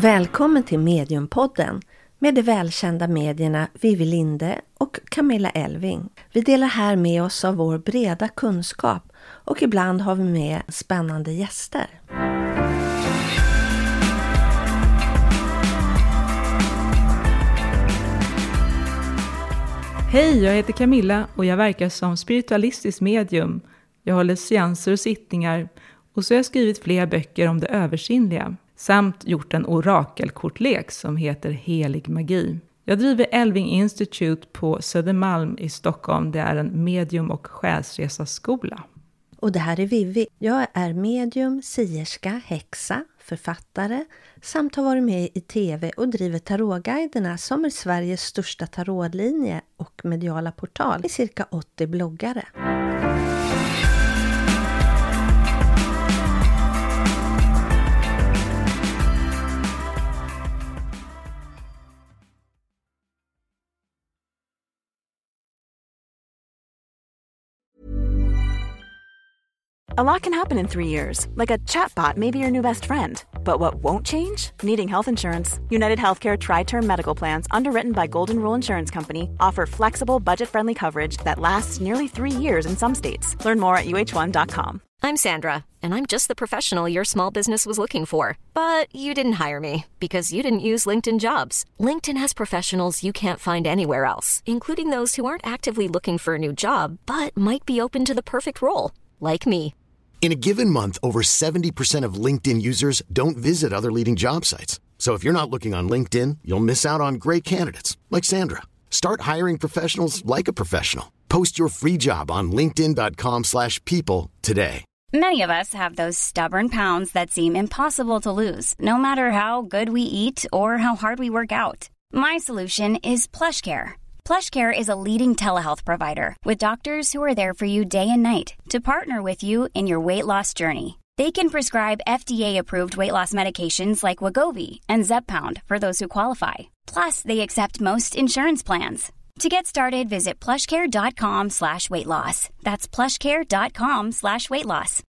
Välkommen till Mediumpodden med de välkända medierna Vivi Linde och Camilla Elving. Vi delar här med oss av vår breda kunskap och ibland har vi med spännande gäster. Hej, jag heter Camilla och jag verkar som spiritualistisk medium. Jag håller seanser och sittningar och så har jag skrivit flera böcker om det översinnliga. Samt gjort en orakelkortlek som heter Helig magi. Jag driver Elving Institute på Södermalm i Stockholm. Det är en medium- och själsresaskola. Och det här är Vivi. Jag är medium, sierska, häxa, författare samt har varit med i tv och driver tarotguiderna som är Sveriges största tarotlinje och mediala portal i cirka 80 bloggare. A lot can happen in 3 years, like a chatbot may be your new best friend. But what won't change? Needing health insurance. United Healthcare Tri-Term Medical Plans, underwritten by Golden Rule Insurance Company, offer flexible, budget-friendly coverage that lasts nearly 3 years in some states. Learn more at uh1.com. I'm Sandra, and I'm just the professional your small business was looking for. But you didn't hire me because you didn't use LinkedIn Jobs. LinkedIn has professionals you can't find anywhere else, including those who aren't actively looking for a new job, but might be open to the perfect role, like me. In a given month, over 70% of LinkedIn users don't visit other leading job sites. So if you're not looking on LinkedIn, you'll miss out on great candidates like Sandra. Start hiring professionals like a professional. Post your free job on linkedin.com/people today. Many of us have those stubborn pounds that seem impossible to lose, no matter how good we eat or how hard we work out. My solution is PlushCare. PlushCare is a leading telehealth provider with doctors who are there for you day and night to partner with you in your weight loss journey. They can prescribe FDA-approved weight loss medications like Wegovy and Zepbound for those who qualify. Plus, they accept most insurance plans. To get started, visit plushcare.com/weightloss. That's plushcare.com/weightloss.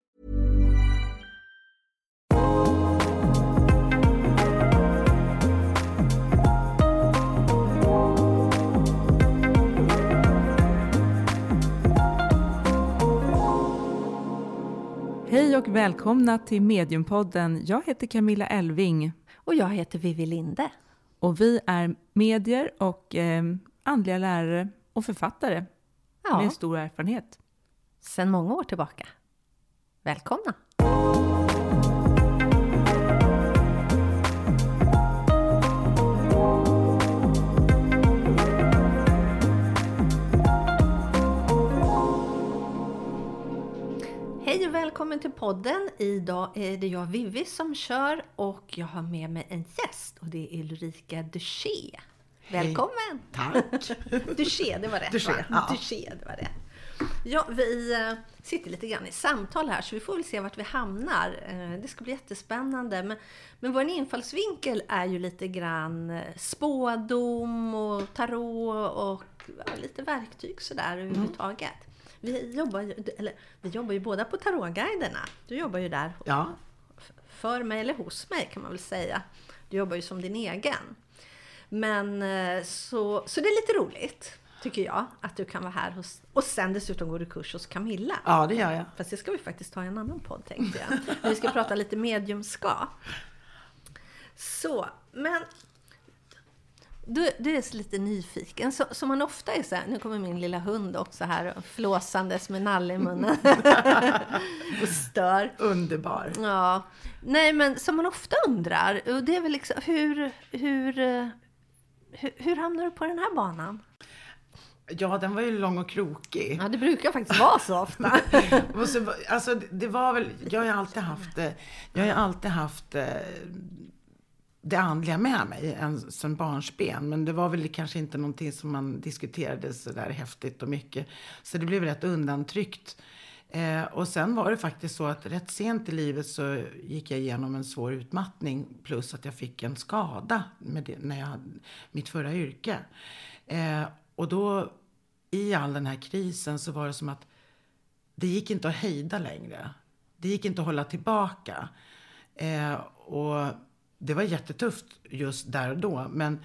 Hej och välkomna till Mediumpodden. Jag heter Camilla Elving. Och jag heter Vivi Linde. Och vi är medier och andliga lärare och författare med stor erfarenhet. Sedan många år tillbaka. Välkomna! Hej och välkommen till podden. Idag är det jag Vivi som kör och jag har med mig en gäst och det är Ulrika Duché. Välkommen! Tack! Duché, det var rätt. Duché, ja. Duché, det var rätt. Ja, vi sitter lite grann i samtal här så vi får väl se vart vi hamnar. Det ska bli jättespännande. Men vår infallsvinkel är ju lite grann spådom och tarot och lite verktyg sådär överhuvudtaget. Vi jobbar ju båda på tarotguiderna. Du jobbar ju där för mig eller hos mig kan man väl säga. Du jobbar ju som din egen. Men så det är lite roligt tycker jag att du kan vara här hos. Och sen dessutom går du kurs hos Camilla. Ja, det gör jag. Fast det ska vi faktiskt ta i en annan podd tänkte jag. Vi ska prata lite mediumskap. Så, men du är så lite nyfiken. Som man ofta är så här, nu kommer min lilla hund också här och flåsandes med nalle i munnen. Och stör. Underbar. Ja. Nej, men som man ofta undrar, och det är väl liksom, hur hamnar du på den här banan? Ja, den var ju lång och krokig. Ja, det brukar faktiskt vara så ofta. Alltså, det var väl, jag har ju alltid haft det andliga med mig som barnsben. Men det var väl kanske inte någonting som man diskuterade så där häftigt och mycket. Så det blev rätt undantryckt. Och sen var det faktiskt så att rätt sent i livet så gick jag igenom en svår utmattning. Plus att jag fick en skada när jag hade mitt förra yrke. Och då i all den här krisen så var det som att det gick inte att hejda längre. Det gick inte att hålla tillbaka. Och det var jättetufft just där och då. Men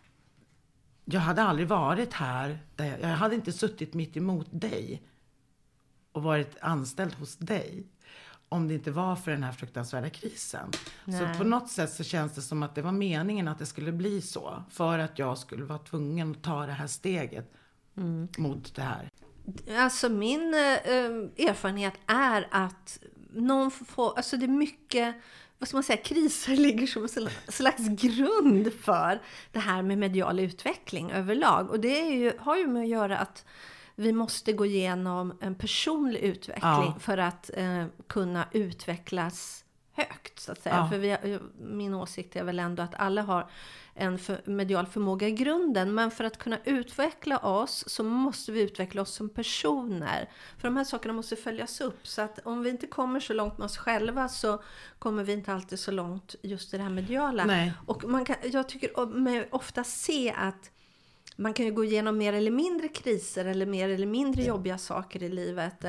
jag hade aldrig varit här. Jag hade inte suttit mitt emot dig. Och varit anställd hos dig. Om det inte var för den här fruktansvärda krisen. Nej. Så på något sätt så känns det som att det var meningen att det skulle bli så. För att jag skulle vara tvungen att ta det här steget mot det här. Alltså min erfarenhet är att alltså det är mycket, vad ska man säga, kriser ligger som en slags grund för det här med medial utveckling överlag. Och det har ju med att göra att vi måste gå igenom en personlig utveckling för att kunna utvecklas högt, så att säga. För min åsikt är väl ändå att alla har en medial förmåga i grunden. Men för att kunna utveckla oss så måste vi utveckla oss som personer. För de här sakerna måste följas upp. Så att om vi inte kommer så långt med oss själva så kommer vi inte alltid så långt just i det här mediala. Nej. Och jag tycker mig ofta se att man kan ju gå igenom mer eller mindre kriser eller mer eller mindre jobbiga saker i livet.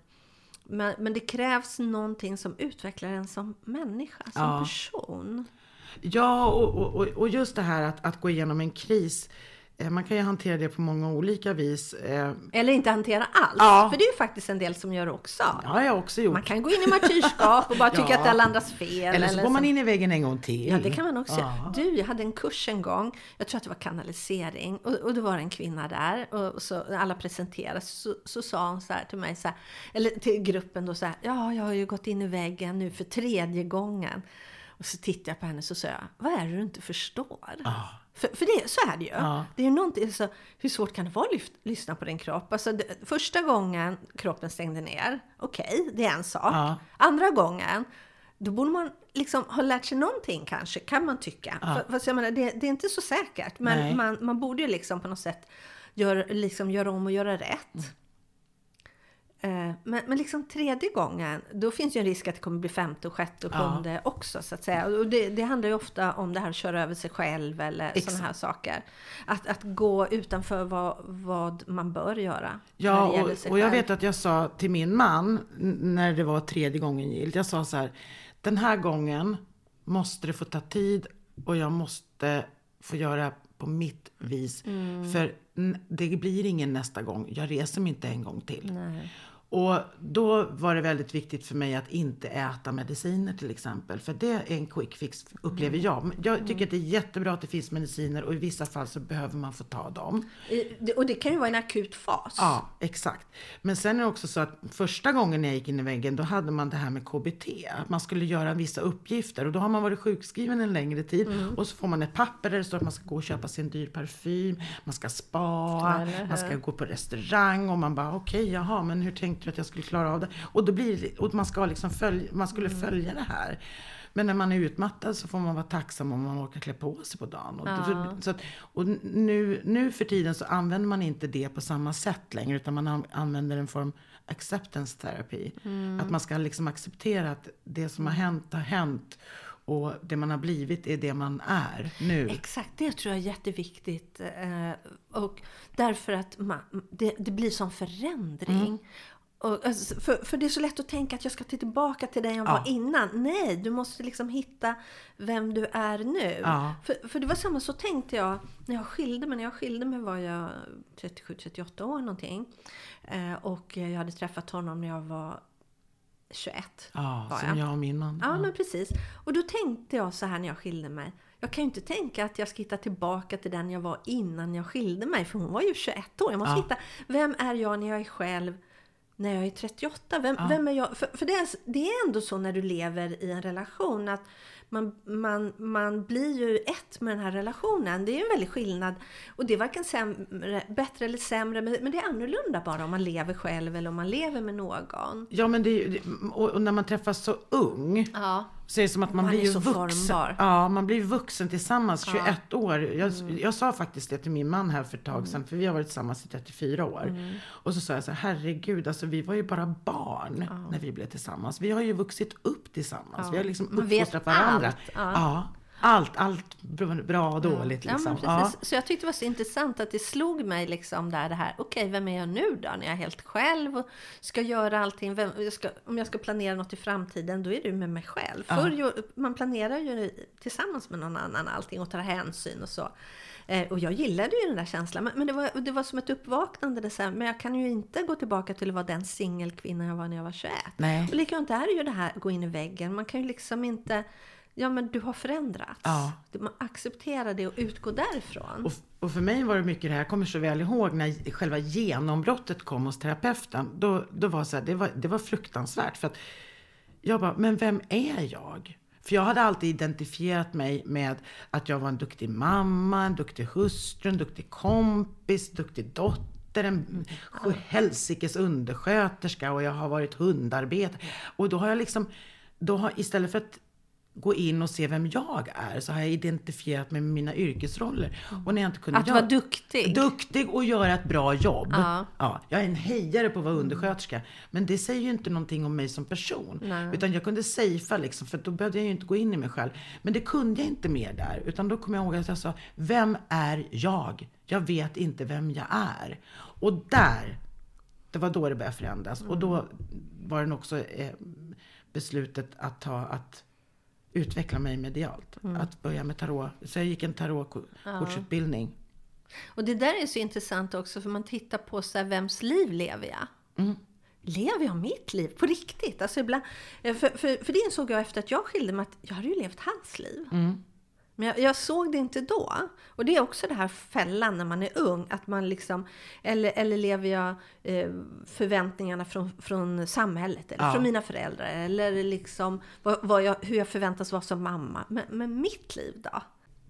Men det krävs någonting som utvecklar en som människa, som person. Ja, och just det här att gå igenom en kris. Man kan ju hantera det på många olika vis. Eller inte hantera alls. För det är ju faktiskt en del som gör också. Ja, jag har också gjort. Man kan gå in i martyrskap och bara tycka att alla andras fel. Eller så går man in i väggen en gång till. Ja, det kan man också. Jag hade en kurs en gång. Jag tror att det var kanalisering. Och det var en kvinna där. Och så alla presenterades. Så sa hon så här till mig. Så här, eller till gruppen då så här. Ja, jag har ju gått in i väggen nu för 3:e gången. Och så tittade jag på henne och så sa jag, vad är det du inte förstår? För så är det ju. Det är ju någonting, så, hur svårt kan det vara att lyssna på din kropp? Alltså, första gången kroppen stängde ner, okej, det är en sak. Andra gången, då borde man liksom ha lärt sig någonting kanske, kan man tycka. För jag menar, det är inte så säkert, men man borde ju liksom på något sätt göra om och göra rätt. Men liksom 3:e gången, då finns ju en risk att det kommer bli 5:e och 6:e och 7:e också, så att säga. Och det handlar ju ofta om det här att köra över sig själv eller sådana här saker. Att gå utanför vad man bör göra. Ja, och jag vet att jag sa till min man när det var 3:e gången gilt. Jag sa så här, den här gången måste det få ta tid och jag måste få göra på mitt vis. För det blir ingen nästa gång. Jag reser mig inte en gång till. Nej. Och då var det väldigt viktigt för mig att inte äta mediciner till exempel. För det är en quick fix, upplever jag. Jag tycker att det är jättebra att det finns mediciner. Och i vissa fall så behöver man få ta dem. Och det kan ju vara en akut fas. Ja, exakt. Men sen är det också så att första gången jag gick in i väggen, då hade man det här med KBT. Att man skulle göra vissa uppgifter. Och då har man varit sjukskriven en längre tid. Och så får man ett papper där det står att man ska gå och köpa sin dyr parfym. Man ska spa. Man ska gå på restaurang. Och man bara, okej, jaha, men hur tänkte du att jag skulle klara av det? Och då blir det, och man ska liksom följa det här. Men när man är utmattad så får man vara tacksam om man orkar klä på sig på dagen. Och nu för tiden så använder man inte det på samma sätt längre, utan man använder en form acceptance therapy. Att man ska liksom acceptera att det som har hänt och det man har blivit är det man är nu. Exakt, det tror jag är jätteviktigt. Och därför att det blir sån förändring. Och, alltså, för det är så lätt att tänka att jag ska tillbaka till den jag var innan. Nej, du måste liksom hitta vem du är nu. För det var samma, så tänkte jag när jag skilde mig. När jag skilde mig var jag 37-38 år någonting. Och jag hade träffat honom när jag var 21. Som jag och min man. Ja, men precis. Och då tänkte jag så här när jag skilde mig. Jag kan ju inte tänka att jag ska hitta tillbaka till den jag var innan jag skilde mig. För hon var ju 21 år. Jag måste hitta, vem är jag när jag är själv? När jag är 38, vem är jag? För det är ändå så när du lever i en relation att man blir ju ett med den här relationen. Det är ju en väldig skillnad. Och det är varken bättre eller sämre. Men det är annorlunda bara om man lever själv eller om man lever med någon. Ja, men och när man träffas så ung. Så är det som att man blir ju vuxen. Formbar. Ja, man blir vuxen tillsammans 21 år. Jag sa faktiskt det till min man här för ett tag sedan. För vi har varit tillsammans i 34 år. Och så sa jag så här, herregud, alltså vi var ju bara barn när vi blev tillsammans. Vi har ju vuxit upp tillsammans. Vi har liksom uppfostrat varandra. Allt bra och dåligt liksom. Ja, men precis. Så jag tyckte det var så intressant att det slog mig liksom där det här, okej, vem är jag nu då? När jag är helt själv och ska göra allting. Om jag ska planera något i framtiden, då är det med mig själv. Man planerar ju tillsammans med någon annan allting och tar hänsyn och så. Och jag gillade ju den där känslan. Men det var som ett uppvaknande. Det så här, men jag kan ju inte gå tillbaka till att vara den singelkvinna jag var när jag var 21. Nej. Och likadant är det ju det här, gå in i väggen. Man kan ju liksom inte... Ja, men du har förändrats. Ja. Man accepterar det och utgår därifrån. Och för mig var det mycket det här, jag kommer så väl ihåg när själva genombrottet kom hos terapeuten. Då var så här, det var fruktansvärt. För att jag bara, men vem är jag? För jag hade alltid identifierat mig med att jag var en duktig mamma, en duktig hustru, en duktig kompis, duktig dotter, en helsikes undersköterska och jag har varit hundarbetare. Och då har jag liksom, istället för att gå in och se vem jag är så har jag identifierat mig med mina yrkesroller. Och när jag inte kunde vara duktig. Duktig och göra ett bra jobb. Ja, jag är en hejare på att vara undersköterska. Men det säger ju inte någonting om mig som person. Nej. Utan jag kunde safea liksom, för då behövde jag ju inte gå in i mig själv. Men det kunde jag inte mer där. Utan då kom jag ihåg att jag sa, vem är jag? Jag vet inte vem jag är. Och det var då det började förändras. Och då var det också beslutet att utveckla mig medialt. Att börja med tarot. Så jag gick en tarotkortsutbildning. Och det där är så intressant också. För man tittar på så här, vems liv lever jag? Lever jag mitt liv på riktigt? Alltså ibland, för det insåg jag efter att jag skilde mig att jag hade ju levt hans liv. Men jag såg det inte då. Och det är också det här fällan när man är ung. Att man liksom, eller lever jag förväntningarna från samhället. Eller från mina föräldrar. Eller liksom hur jag förväntas vara som mamma. Men mitt liv då?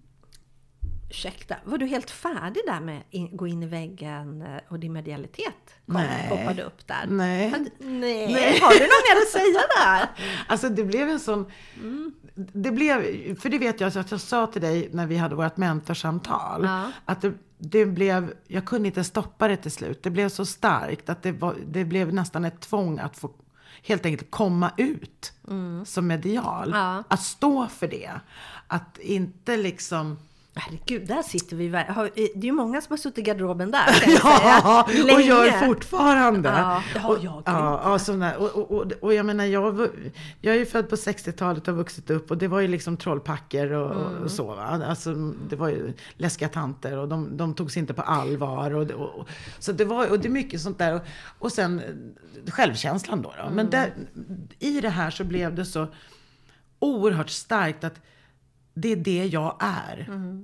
Ursäkta, var du helt färdig där med att gå in i väggen och din medialitet hoppade upp där? Nej. Har du något mer att säga där? Alltså det blev en sån... Det blev, för det vet jag att jag sa till dig när vi hade vårt mentorsamtal. Att det blev... Jag kunde inte stoppa det till slut. Det blev så starkt att det blev nästan ett tvång att få helt enkelt komma ut som medial. Att stå för det. Att inte liksom... Herregud, där sitter vi. Det är ju många som har suttit i garderoben där. Kan jag säga. Och gör fortfarande. Det har jag. Och jag menar, jag är ju född på 60-talet och vuxit upp. Och det var ju liksom trollpacker och så. Va? Alltså, det var ju läskiga tanter. Och de togs inte på allvar. Så det var, och det är mycket sånt där. Och sen självkänslan då. Men i det här så blev det så oerhört starkt att det är det jag är.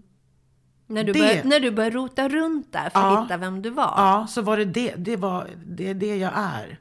När du började rota runt där för att hitta vem du var. Ja, så var det är det jag är.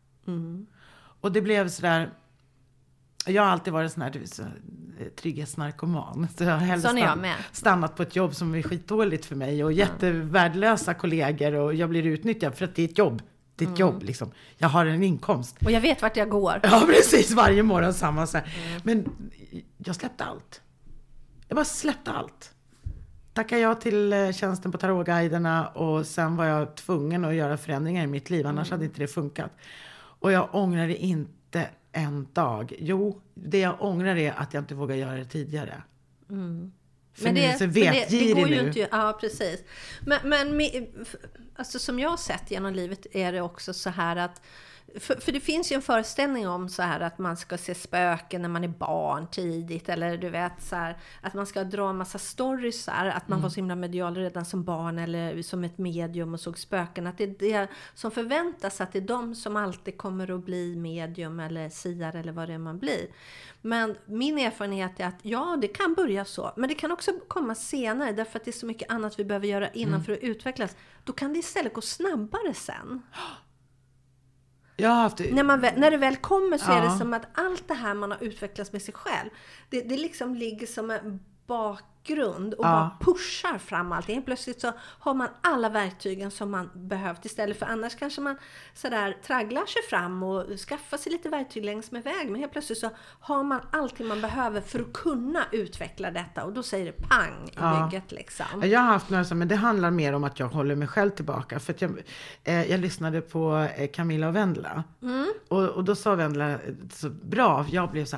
Och det blev sådär... Jag har alltid varit sån här trygghetsnarkoman. Så jag har hellre stannat på ett jobb som är skitdåligt för mig. Och jättevärdelösa kollegor. Och jag blir utnyttjad för att det är ett jobb. Det är ett jobb liksom. Jag har en inkomst. Och jag vet vart jag går. Ja, precis. Varje morgon samma så här. Men jag släppte allt. Jag bara släppte allt. Tackade jag till tjänsten på tarotguiderna och sen var jag tvungen att göra förändringar i mitt liv. Annars hade inte det funkat. Och jag ångrade inte en dag. Jo, det jag ångrar är att jag inte vågar göra det tidigare. För nu är så vetgirig går ju nu. Inte, ja, precis. Men alltså, som jag har sett genom livet är det också så här att för det finns ju en föreställning om så här att man ska se spöken när man är barn tidigt. Eller du vet så här, att man ska dra en massa stories här. Att man var så himla medial redan som barn eller som ett medium och såg spöken. Att det är det som förväntas, att det är de som alltid kommer att bli medium eller siare eller vad det är man blir. Men min erfarenhet är att det kan börja så. Men det kan också komma senare därför att det är så mycket annat vi behöver göra innan för att utvecklas. Då kan det istället gå snabbare sen. När det väl kommer så är det som att allt det här man har utvecklats med sig själv, det liksom ligger som en bakgrund och bara pushar fram allting. Plötsligt så har man alla verktygen som man behövt istället för annars kanske man sådär tragglar sig fram och skaffar sig lite verktyg längs med väg. Men helt plötsligt så har man allting man behöver för att kunna utveckla detta och då säger det pang i bygget liksom. Jag har haft några men det handlar mer om att jag håller mig själv tillbaka. För att jag lyssnade på Camilla och Vendela. Och då sa Vendela så bra, jag blev så här,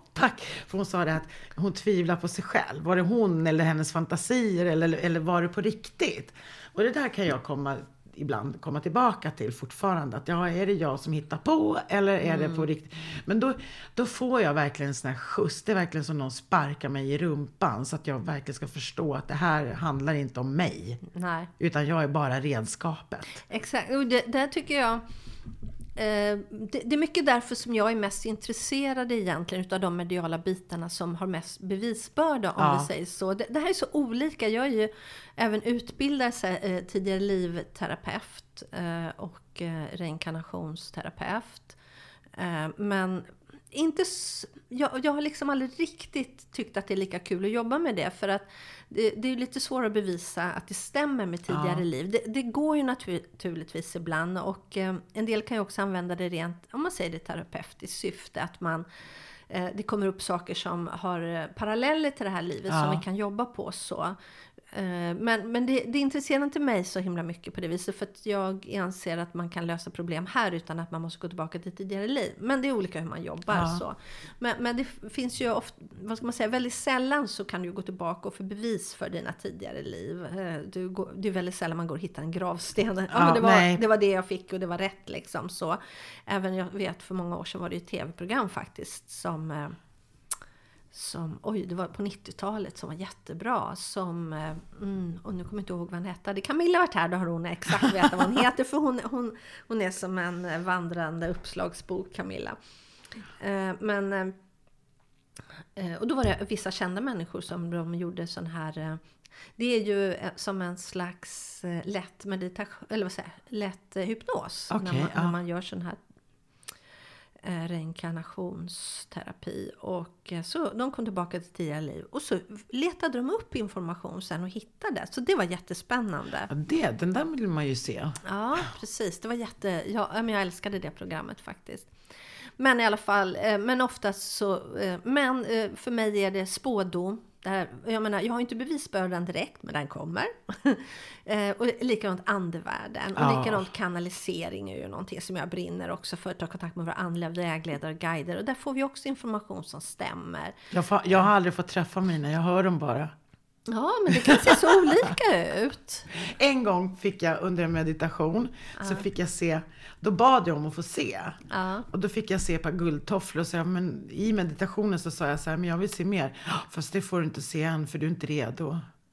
tack. För hon sa det att hon tvivlar på sig själv. Var det hon eller hennes fantasier eller var det på riktigt? Och det där kan jag ibland komma tillbaka till fortfarande. Att är det jag som hittar på eller är det på riktigt? Men då får jag verkligen en sån här skjuts. Det är verkligen som någon sparkar mig i rumpan. Så att jag verkligen ska förstå att det här handlar inte om mig. Nej. Utan jag är bara redskapet. Exakt. Och det tycker jag... Det är mycket därför som jag är mest intresserad egentligen utav de mediala bitarna som har mest bevisbörda, om vi säger så. Det här är så olika. Jag är ju även utbildad tidigare livterapeut och reinkarnationsterapeut. Men inte jag har liksom aldrig riktigt tyckt att det är lika kul att jobba med det, för att det är lite svårt att bevisa att det stämmer med tidigare liv. Det går ju naturligtvis ibland, och en del kan ju också använda det rent, om man säger det, terapeutiskt syfte, att det kommer upp saker som har paralleller till det här livet som vi kan jobba på så. Men det intresserar inte mig så himla mycket på det viset, för att jag anser att man kan lösa problem här utan att man måste gå tillbaka till tidigare liv. Men det är olika hur man jobbar så. Men det finns ju ofta, vad ska man säga, väldigt sällan så kan du gå tillbaka och få bevis för dina tidigare liv. Det är väldigt sällan man går och hittar en gravsten. Men det var det jag fick och det var rätt liksom så. Även jag vet, för många år sedan var det ett tv-program faktiskt som det var på 90-talet som var jättebra, och nu kommer jag inte ihåg vad han hette. Det Camilla varit här, då har hon exakt veta vad hon heter, för hon är som en vandrande uppslagsbok, Camilla. Och då var det vissa kända människor som de gjorde sån här, det är ju som en slags lätt meditation, eller vad säger jag, lätt hypnos, när man gör sån här reinkarnationsterapi, och så de kom tillbaka till tidigare liv och så letade de upp information sen och hittade, så det var jättespännande. Den där vill man ju se. Ja, precis, det var jag älskade det programmet faktiskt. Men i alla fall, men oftast så, för mig är det spådom. Jag menar, jag har inte bevisbördan direkt, men den kommer. Och likadant andevärlden. Och likadant kanalisering är ju någonting som jag brinner också för, att ta kontakt med våra andliga vägledare och guider. Och där får vi också information som stämmer. Jag har aldrig fått träffa mina, jag hör dem bara. Ja, men det kan se så olika ut. En gång fick jag under en meditation, så fick jag se, då bad jag om att få se. Och då fick jag se på guldtofflor, och så, men i meditationen så sa jag så här, men jag vill se mer. Fast det får du inte se än, för du är inte redo.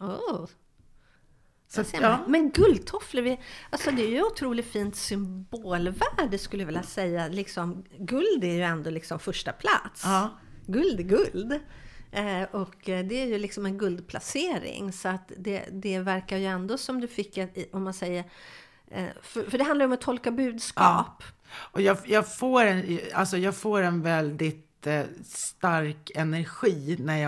Så, Men guldtofflor, alltså det är ju otroligt fint symbolvärde, skulle jag vilja säga. Liksom, guld är ju ändå liksom första plats. Guld är guld. Och det är ju liksom en guldplacering, så att det verkar ju ändå som du fick, om man säger, för det handlar om att tolka budskap. Och jag får en väldigt stark energi när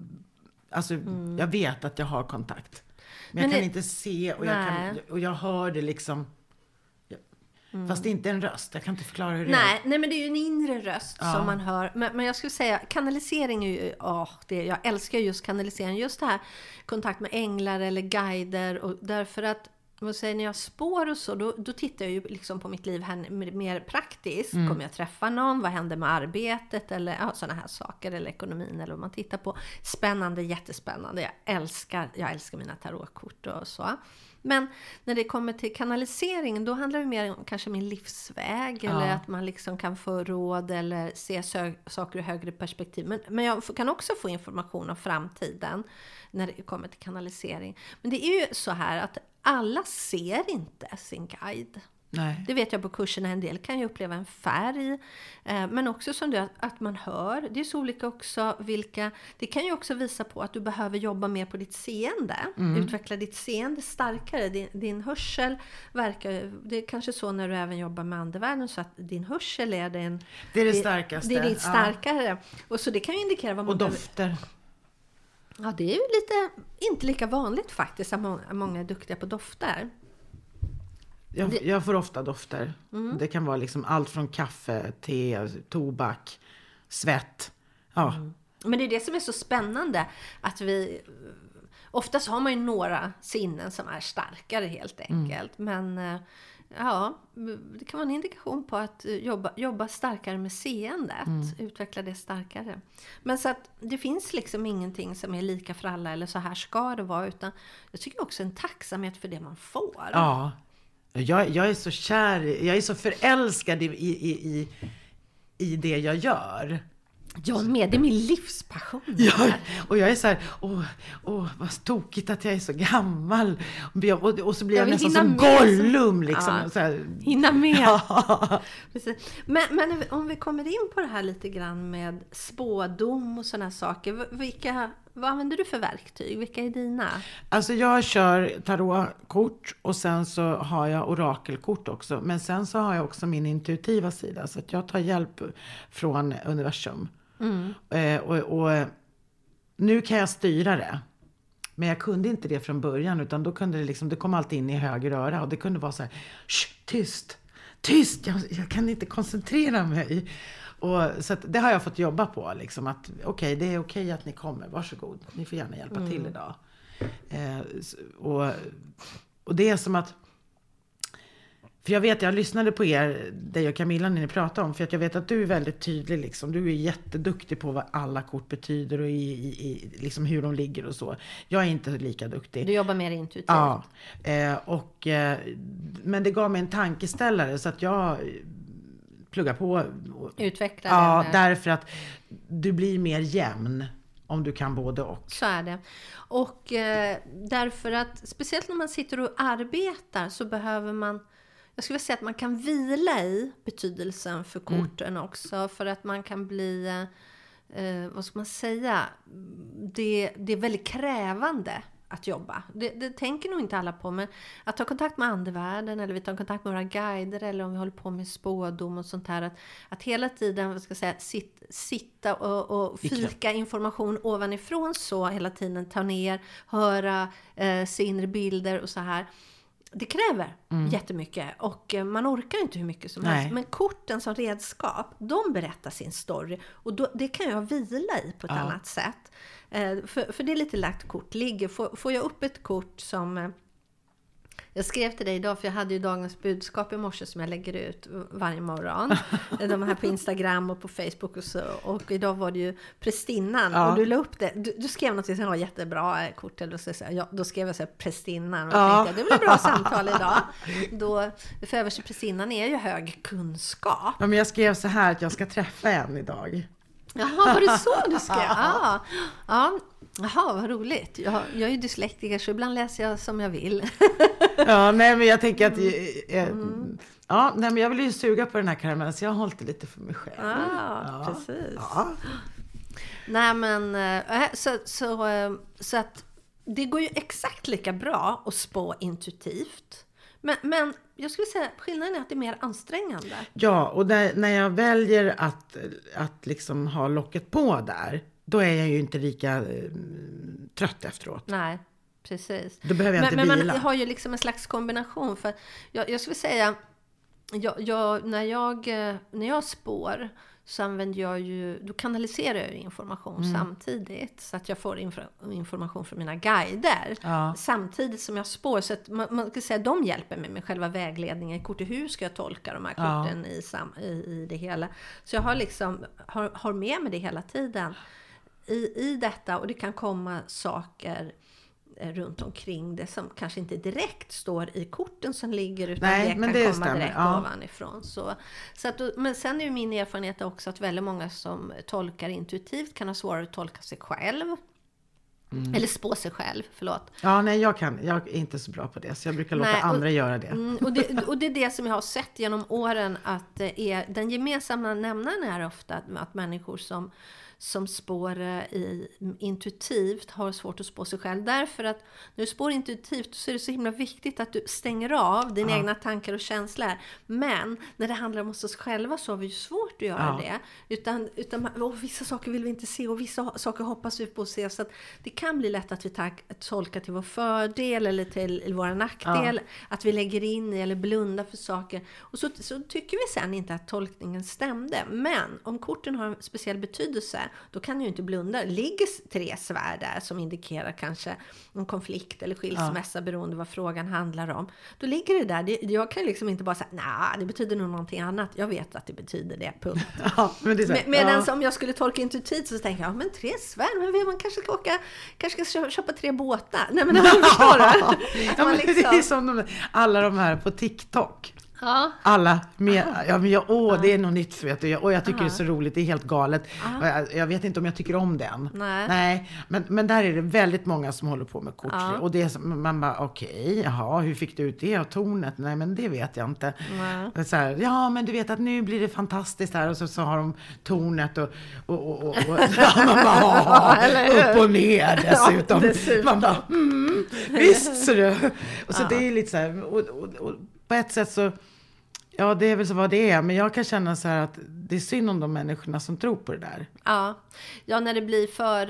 jag vet att jag har kontakt. Men jag kan inte se, och jag hör det liksom. Fast det är inte en röst, jag kan inte förklara hur det är. Nej, men det är ju en inre röst som man hör. Men jag skulle säga, kanalisering är ju, jag älskar just kanalisering. Just det här, kontakt med änglar eller guider. Och därför att, när jag spår och så, då tittar jag ju liksom på mitt liv här mer praktiskt. Kommer jag träffa någon? Vad händer med arbetet? Eller sådana här saker. Eller ekonomin, eller vad man tittar på. Spännande, jättespännande. Jag älskar mina tarotkort och så. Men när det kommer till kanalisering, då handlar det mer om kanske min livsväg. Eller att man liksom kan få råd eller se saker i högre perspektiv. Men jag kan också få information om framtiden när det kommer till kanalisering. Men det är ju så här att alla ser inte sin guide. Nej. Det vet jag på kurserna, en del kan ju uppleva en färg, men också som det att man hör. Det är så olika också det kan ju också visa på att du behöver jobba mer på ditt seende, utveckla ditt seende starkare. Din hörsel verkar, det är kanske så när du även jobbar med andevärlden, så att din hörsel är det starkaste. Det är ditt starkare. Och så det kan ju indikera vad man och dofter. Ja, det är ju inte lika vanligt faktiskt att många är duktiga på dofter. Jag får ofta dofter. Det kan vara liksom allt från kaffe, te, tobak, svett. Men det är det som är så spännande, att oftast har man ju några sinnen som är starkare helt enkelt. Men Ja, det kan vara en indikation på att jobba starkare med seendet. Utveckla det starkare. Men så att det finns liksom ingenting som är lika för alla eller så här ska det vara. Utan jag tycker också en tacksamhet för det man får. Ja, jag är så kär, jag är så förälskad i det jag gör. Jag med, det är min livspassion. Ja, och jag är så här, vad tokigt att jag är så gammal. Och så blir jag nästan som Gollum liksom. Ja, så här. Hinna med. Ja. Men om vi kommer in på det här lite grann med spådom och sådana saker. Vad använder du för verktyg? Vilka är dina? Alltså jag kör tarotkort och sen så har jag orakelkort också. Men sen så har jag också min intuitiva sida. Så att jag tar hjälp från universum. Och nu kan jag styra det. Men jag kunde inte det från början. Utan då kunde det liksom, det kom alltid in i höger öra. Och det kunde vara så här, tyst, jag kan inte koncentrera mig. Och så att det har jag fått jobba på liksom, att okej, det är okej att ni kommer, varsågod, ni får gärna hjälpa till idag. Och det är som att, för jag lyssnade på dig och Camilla när ni pratade om, för att jag vet att du är väldigt tydlig liksom, du är jätteduktig på vad alla kort betyder och i liksom hur de ligger och så. Jag är inte lika duktig. Du jobbar mer intuitivt. Ja, men det gav mig en tankeställare så att jag plugga på. Utveckla ja, det. Därför att du blir mer jämn om du kan både och. Så är det. Och därför att speciellt när man sitter och arbetar så behöver man, jag skulle säga att man kan vila i betydelsen för korten också. För att man kan bli, vad ska man säga, det är väldigt krävande att jobba. Det tänker nog inte alla på, men att ta kontakt med andevärlden eller vi tar kontakt med våra guider eller om vi håller på med spådom och sånt här, att hela tiden, vad ska jag säga, sitta och fika information ovanifrån så hela tiden, ta ner, höra, se inre bilder och så här. Det kräver jättemycket och man orkar inte hur mycket som helst. Men korten som redskap, de berättar sin story och det kan jag vila i på ett annat sätt. För det är lite lagt kort ligger. Får jag upp ett kort som jag skrev till dig idag, för jag hade ju dagens budskap i morse som jag lägger ut varje morgon. De här på Instagram och på Facebook och så. Och idag var det ju prästinnan och du la upp det. Du skrev något som var jättebra kort. Eller så, då skrev jag så här, prästinnan. Och tänkte, det blir bra samtal idag. Då, för överst prästinnan är ju hög kunskap. Ja, men jag skrev så här att jag ska träffa en idag. Jaha, var det så du skrev? Jaha, vad roligt. Jag är ju dyslektiker så ibland läser jag som jag vill. Ja, nej men jag tänker att nej men jag vill ju suga på den här karamellen så jag har hållit det lite för mig själv. Precis. Ja. Nej men så att det går ju exakt lika bra att spå intuitivt. Men jag skulle säga skillnaden är att det är mer ansträngande. Ja, och när jag väljer att liksom ha locket på där, då är jag ju inte lika trött efteråt. Nej, precis. Då behöver jag inte vila. Men man har ju liksom en slags kombination. För jag skulle säga, när jag spår så använder jag ju, då kanaliserar jag information samtidigt. Så att jag får information från mina guider. Samtidigt som jag spår. Så att man kan säga att de hjälper mig med själva vägledningen. Kortet, hur ska jag tolka de här korten i det hela. Så jag har liksom har med mig det hela tiden i detta. Och det kan komma saker runt omkring det som kanske inte direkt står i korten som ligger, utan det kan komma direkt ovanifrån. Så att, men sen är ju min erfarenhet också att väldigt många som tolkar intuitivt kan ha svårare att tolka sig själv. Eller spå sig själv, förlåt. Ja, nej, jag är inte så bra på det. Så jag brukar låta andra göra det. Och det är det som jag har sett genom åren, att den gemensamma nämnaren är ofta att människor som spår intuitivt har svårt att spå sig själv. Därför att när du spår intuitivt så är det så himla viktigt att du stänger av dina egna tankar och känslor. Men när det handlar om oss själva så har vi ju svårt att göra det. Utan vissa saker vill vi inte se och vissa saker hoppas vi på att se. Så att det kan bli lätt att vi tolkar till vår fördel eller till vår nackdel. Att vi lägger in eller blundar för saker. Och så tycker vi sen inte att tolkningen stämde. Men om korten har en speciell betydelse då kan du ju inte blunda. Ligger 3 svärd där som indikerar kanske en konflikt eller skilsmässa beroende vad frågan handlar om. Då ligger det där. Jag kan liksom inte bara säga, nej, det betyder nog någonting annat. Jag vet att det betyder det, punkt. Ja, men det är så, Medan om jag skulle tolka intuitivt så tänker jag, men 3 svärd, men man kanske ska köpa 3 båtar. Nej, men jag förstår det. Ja, men det är som alla de här på TikTok. Ja. Alla med, det är något nytt för vet du. Och jag tycker det är så roligt, det är helt galet. Jag vet inte om jag tycker om den. Nej. Men där är det väldigt många som håller på med kort. Och det är som, man bara, okej, hur fick du ut det av tornet? Nej, men det vet jag inte. Så här, ja, men du vet att nu blir det fantastiskt här. Och så har de tornet och man bara, upp och ner dessutom. Man bara, visst så du. Och så det är lite så här, och på ett sätt så, ja, det är väl så vad det är. Men jag kan känna så här att det är synd om de människorna som tror på det där. Ja, när det blir för...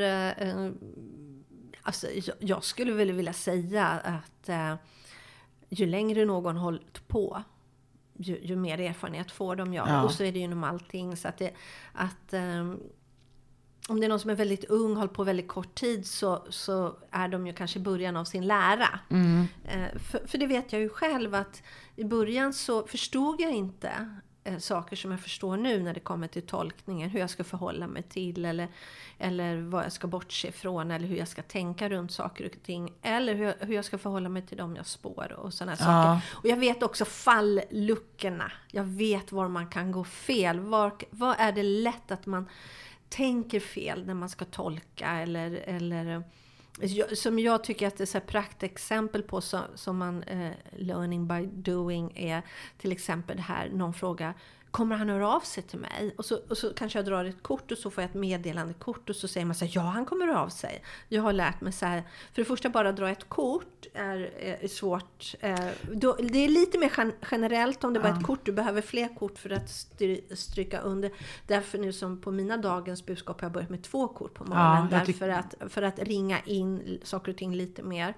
alltså, jag skulle väl vilja säga att ju längre någon hållit på, ju mer erfarenhet får de. Och så är det ju inom allting. Så att om det är någon som är väldigt ung, håller på väldigt kort tid, så är de ju kanske i början av sin lära. För det vet jag ju själv att i början så förstod jag inte saker som jag förstår nu när det kommer till tolkningen. Hur jag ska förhålla mig till eller vad jag ska bortse ifrån eller hur jag ska tänka runt saker och ting. Eller hur jag ska förhålla mig till dem jag spår och sådana saker. Och jag vet också fallluckorna. Jag vet var man kan gå fel. Vad är det lätt att man tänker fel när man ska tolka eller som jag tycker att det är så här praktexempel på som man learning by doing är till exempel det här, någon fråga, kommer han höra av sig till mig? Och så kanske jag drar ett kort och så får jag ett meddelande kort och så säger man så här, ja, han kommer höra av sig. Jag har lärt mig så här, för det första bara dra ett kort är svårt. Det är lite mer generellt om det bara är ett kort. Du behöver fler kort för att stryka under. Därför nu som på mina dagens budskap har jag börjat med 2 kort på morgonen. För att ringa in saker och ting lite mer.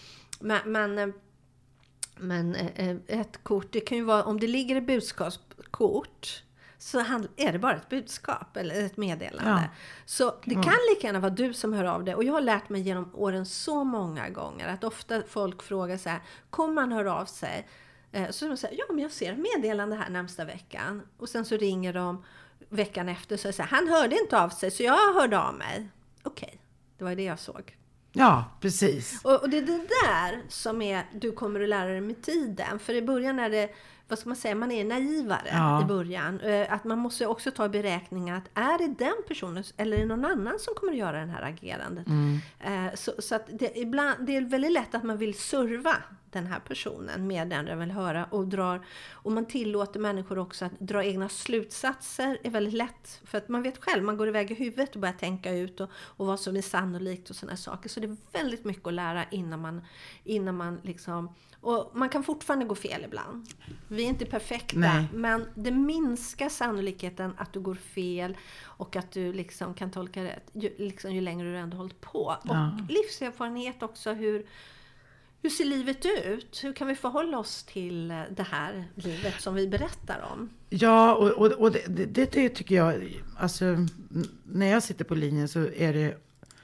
Men ett kort, det kan ju vara, om det ligger ett budskapskort så är det bara ett budskap eller ett meddelande. Så det kan lika gärna vara du som hör av dig. Och jag har lärt mig genom åren så många gånger att ofta folk frågar så här, kommer man höra av sig? Så de säger, ja, men jag ser ett meddelande här närmsta veckan. Och sen så ringer de veckan efter så säger han hörde inte av sig så jag hörde av mig. Okej, det var det jag såg. Ja, precis. Och det är det där som du kommer att lära dig med tiden. För i början är det, vad ska man säga, man är naivare i början. Att man måste också ta i beräkning att är det den personen eller är det någon annan som kommer att göra den här agerandet. Så att det är väldigt lätt att man vill serva den här personen med den den vill höra och man tillåter människor också att dra egna slutsatser är väldigt lätt. För att man vet själv, man går iväg i huvudet och börjar tänka ut och vad som är sannolikt och sådana saker. Så det är väldigt mycket att lära innan man liksom... Och man kan fortfarande gå fel ibland. Vi är inte perfekta. Men det minskar sannolikheten att du går fel och att du liksom kan tolka rätt ju längre du ändå hållit på. Och livserfarenhet också, hur ser livet ut? Hur kan vi förhålla oss till det här livet som vi berättar om? Ja, och det tycker jag, alltså när jag sitter på linjen så är det...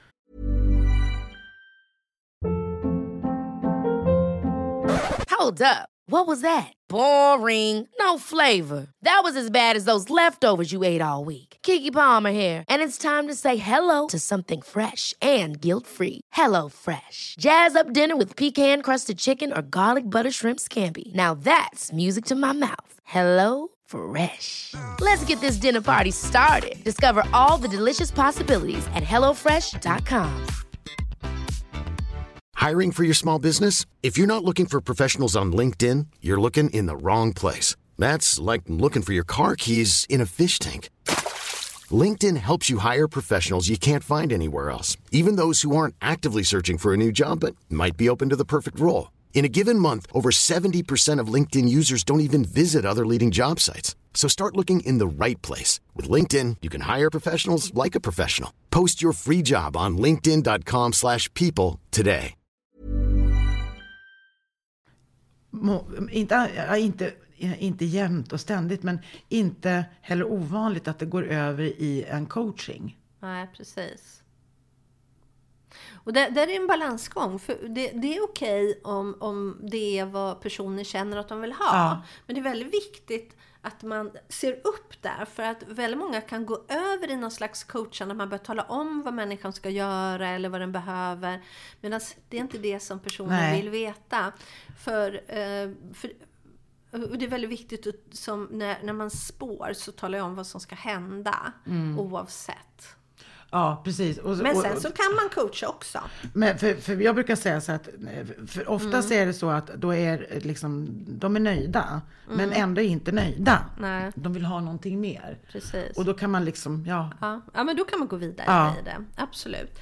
Hold up. What was that? Boring. No flavor. That was as bad as those leftovers you ate all week. Keke Palmer here, and it's time to say hello to something fresh and guilt-free. Hello Fresh. Jazz up dinner with pecan-crusted chicken or garlic butter shrimp scampi. Now that's music to my mouth. Hello Fresh. Let's get this dinner party started. Discover all the delicious possibilities at hellofresh.com. Hiring for your small business? If you're not looking for professionals on LinkedIn, you're looking in the wrong place. That's like looking for your car keys in a fish tank. LinkedIn helps you hire professionals you can't find anywhere else, even those who aren't actively searching for a new job but might be open to the perfect role. In a given month, over 70% of LinkedIn users don't even visit other leading job sites. So start looking in the right place. With LinkedIn, you can hire professionals like a professional. Post your free job on linkedin.com/people today. Inte jämnt och ständigt, men inte heller ovanligt att det går över i en coaching. Nej, precis. Och där är en balansgång. För det är okej om det är vad personer känner att de vill ha. Ja. Men det är väldigt viktigt att man ser upp där. För att väldigt många kan gå över i någon slags coachande. Man börjar tala om vad människan ska göra eller vad den behöver. Medan det är inte det som personen vill veta. För och det är väldigt viktigt som när man spår så talar jag om vad som ska hända oavsett. Ja, precis. Men sen så kan man coacha också. Men för jag brukar säga så att för oftast är det så att då är liksom, de är nöjda men ändå inte nöjda. Nej. De vill ha någonting mer. Precis. Och då kan man liksom, ja, men då kan man gå vidare i det. Absolut.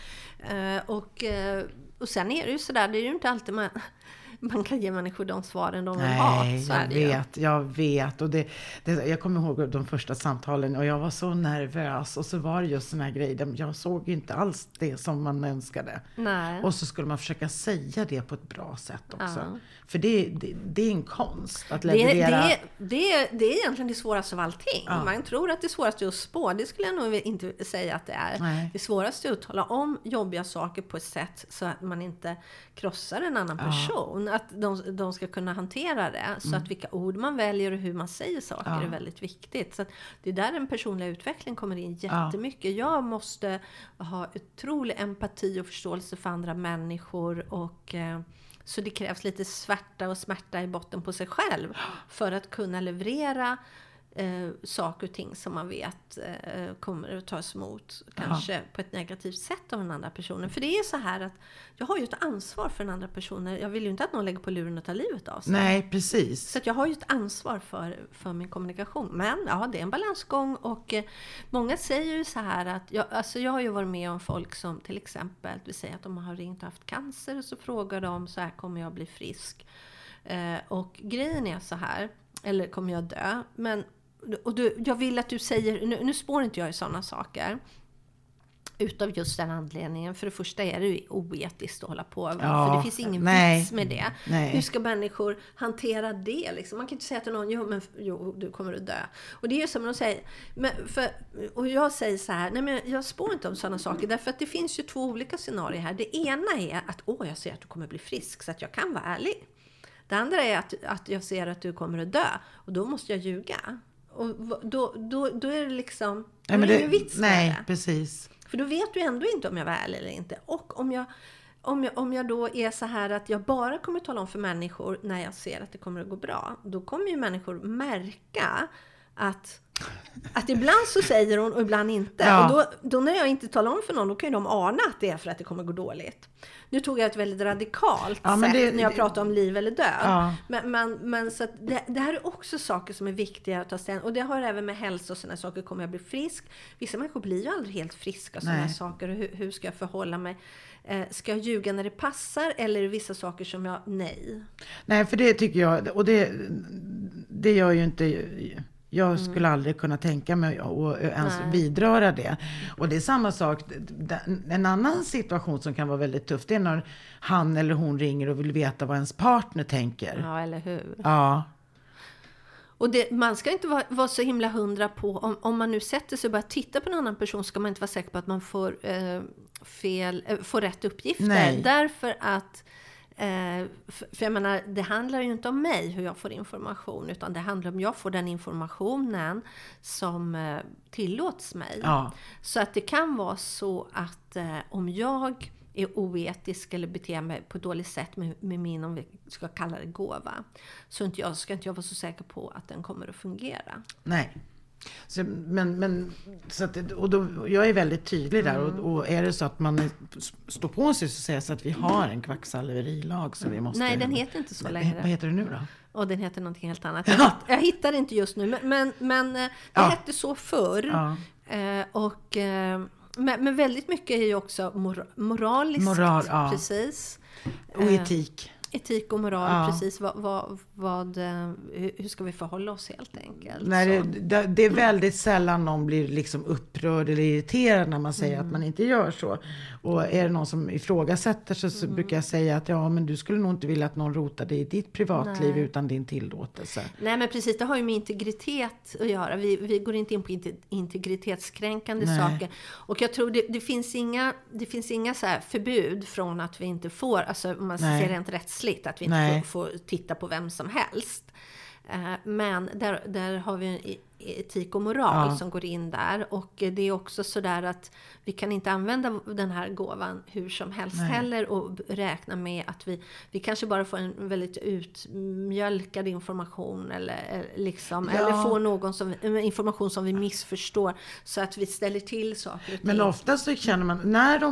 Och sen är det ju sådär, det är ju inte alltid man kan ge människor de svaren de vill ha. Så jag vet. Och jag kommer ihåg de första samtalen och jag var så nervös. Och så var det just den här grejen. Jag såg ju inte alls det som man önskade. Nej. Och så skulle man försöka säga det på ett bra sätt också. Ja. För det är en konst att leverera. Det är egentligen det svåraste av allting. Ja. Man tror att det svåraste är att spå. Det skulle jag nog inte säga att det är. Nej. Det svåraste är att tala om jobbiga saker på ett sätt så att man inte krossar en annan person. Att de ska kunna hantera det. Så att vilka ord man väljer och hur man säger saker är väldigt viktigt. Så att det är där den personliga utvecklingen kommer in jättemycket. Jag måste ha otrolig empati och förståelse för andra människor. Och så det krävs lite svärta och smärta i botten på sig själv. För att kunna leverera saker och ting som man vet kommer att tas emot kanske på ett negativt sätt av den andra personen. För det är så här att jag har ju ett ansvar för den andra personen. Jag vill ju inte att någon lägger på luren och tar livet av sig. Nej, precis. Så att jag har ju ett ansvar för min det är en balansgång. Och många säger ju så här att jag har ju varit med om folk som till exempel vill säga att de har ringt och haft cancer och så frågar de så här, kommer jag bli frisk? Och grejen är så här, eller kommer jag dö? Men jag vill att du säger, nu spår inte jag i sådana saker utav just den anledningen. För det första är det ju oetiskt att hålla på. För det finns ingen vits med det. Nej. Hur ska människor hantera det? Liksom? Man kan inte säga till någon, du kommer att dö. Och det är ju som de säger. Och jag säger så här, nej men jag spår inte om sådana saker. Därför att det finns ju två olika scenarier här. Det ena är att jag ser att du kommer bli frisk så att jag kan vara ärlig. Det andra är att jag ser att du kommer att dö. Och då måste jag ljuga. Och då är det liksom... Nej, men det är vits med det. Precis. För då vet du ändå inte om jag var ärlig eller inte. Och om jag då är så här att jag bara kommer tala om för människor när jag ser att det kommer att gå bra. Då kommer ju människor märka att ibland så säger hon och ibland inte. Ja. Och då när jag inte talar om för någon, då kan ju de ana att det är för att det kommer gå dåligt. Nu tog jag ett väldigt radikalt sätt när jag pratar om liv eller död. Ja. Men så att det här är också saker som är viktiga att ta ställning. Och det har även med hälsa och sådana saker. Kommer jag bli frisk? Vissa människor blir ju aldrig helt friska sådana här saker. Hur ska jag förhålla mig? Ska jag ljuga när det passar? Eller är det vissa saker som jag... Nej, för det tycker jag... Och det gör ju inte... Jag skulle aldrig kunna tänka mig och ens vidröra det. Och det är samma sak. En annan situation som kan vara väldigt tuff, det är när han eller hon ringer och vill veta vad ens partner tänker. Ja, eller hur? Ja. Och man ska inte vara så himla 100 på, om man nu sätter sig och bara titta på en annan person, ska man inte vara säker på att man får rätt uppgifter. Nej. Därför att för jag menar, det handlar ju inte om mig hur jag får information, utan det handlar om jag får den informationen som tillåts mig. Ja. Så att det kan vara så att om jag är oetisk eller beter mig på ett dåligt sätt med min, om vi ska kalla det gåva, så ska inte jag vara så säker på att den kommer att fungera. Nej. Så, så att, och då, jag är väldigt tydlig där och är det så att man står på sig så säger så att vi har en kvacksalverilag så vi måste... Nej, den heter inte så längre. Vad heter det nu då? Och den heter någonting helt annat. Jag hittar det inte just nu, men det hette så förr. Ja. Men väldigt mycket är ju också moraliskt. Moral, ja. Precis. Och etik. Etik och moral, precis. Hur ska vi förhålla oss helt enkelt? Nej, det är väldigt sällan någon blir liksom upprörd eller irriterad när man säger att man inte gör så. Och är det någon som ifrågasätter så brukar jag säga att men du skulle nog inte vilja att någon rotade i ditt privatliv utan din tillåtelse. Nej, men precis, det har ju med integritet att göra. Vi går inte in på integritetskränkande saker. Och jag tror det finns inga så här förbud från att vi inte får, alltså om man ser rent rättsligt, att vi inte får titta på vem som helst. Men där har vi en etik och moral som går in där. Och det är också så där att vi kan inte använda den här gåvan hur som helst heller och räkna med att vi kanske bara får en väldigt utmjölkad information eller får någon information som vi missförstår så att vi ställer till saker och ting. Men oftast så känner man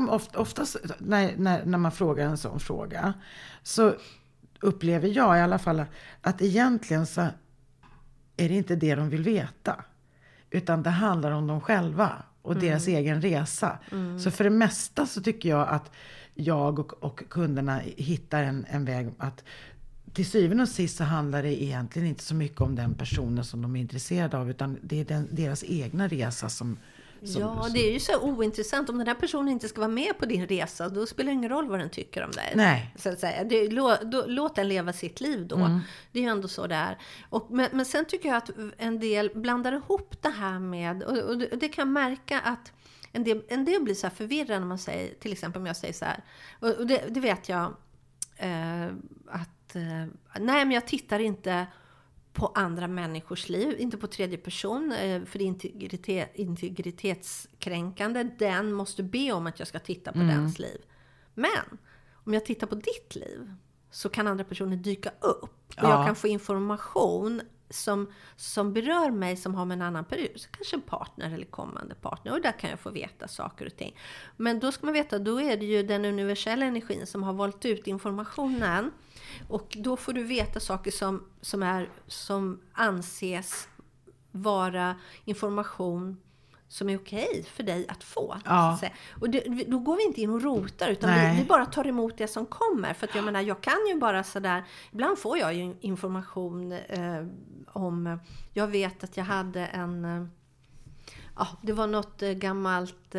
när man frågar en sån fråga så upplever jag i alla fall att egentligen så är det inte det de vill veta. Utan det handlar om dem själva och deras egen resa. Så för det mesta så tycker jag att jag och kunderna hittar en väg att till syvende och sist så handlar det egentligen inte så mycket om den personen som de är intresserade av, utan det är deras egna resa som det är ju så ointressant. Om den här personen inte ska vara med på din resa, då spelar det ingen roll vad den tycker om dig. Nej. Så att säga. Låt den leva sitt liv då. Det är ju ändå så där. Men sen tycker jag att en del blandar ihop det här med, och det kan märka att en del blir så här förvirrade när man säger, till exempel om jag säger så här, och det vet jag att nej, men jag tittar inte på andra människors liv, inte på tredje person, för det är integritetskränkande. Den måste be om att jag ska titta på dens liv. Men om jag tittar på ditt liv så kan andra personer dyka upp. Och jag kan få information som berör mig, som har med en annan period. Så kanske en partner eller kommande partner. Och där kan jag få veta saker och ting. Men då ska man veta, då är det ju den universella energin som har valt ut informationen. Och då får du veta saker som anses vara information som är okej för dig att få. Och då går vi inte in och rotar, utan vi bara tar emot det som kommer. För att jag kan ju bara sådär, ibland får jag ju information om, jag vet att jag hade det var något gammalt